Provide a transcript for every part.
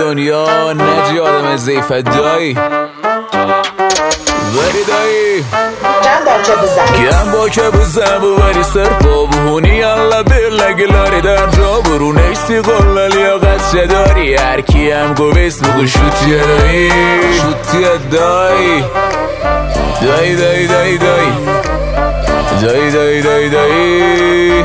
دنیا نجی آدم زیفت دایی ولی دایی گم با که بزن ببری سر بابونی alla بلگلاری در جا برو نیستی قلل یا قصه داری هر کی هم گویست بگو شوتیه دایی شوتیه دایی دایی دایی دایی دایی دایی دایی دایی دایی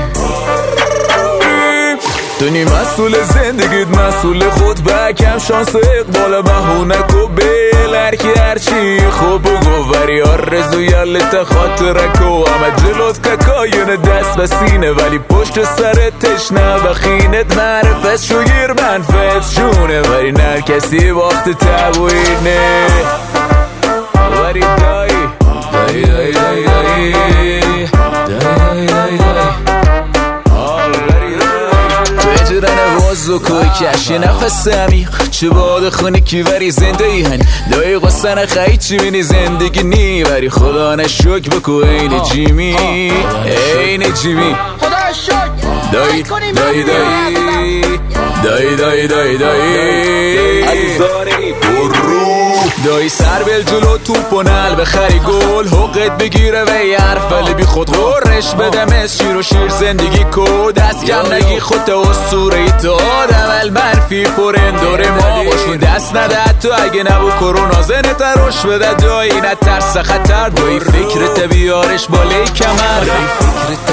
دنی مسئول زندگیت مسئول خود بکم شانس اقبال بهونه کو بیل هرکی هرچی خوب بگو وری آرزو یلت خاطرکو همه جلوت ککاین دست و سینه ولی پشت سرت تشنه و خینت معرفت شوگیر منفت شونه ولی نر کسی وقت تبوینه وری دایی دایی دایی دایی دایی دایی دایی دایی بجرن وازو کوی کشی نفس عمیق چه باد خونی کی وری زنده ای هن دایی قصن خیلی چی بینی زندگی نی وری خدا نشک بکو این جیمی این جیمی خدا شک دایی دایی دایی دایی دایی دایی دایی سر بل جلو توپ و نل بخری گل حقت بگیره و یه حرفلی بی خود غرش بدم از شیر و شیر زندگی کو دست کم نگی خودت اسطوره ای تو آدم منفی پرنداره ما باشون دست نده تو اگه نبو کرونا زنت روش بده دایی نترس خطر دایی فکرت بیارش بالای کمر دایی فکرت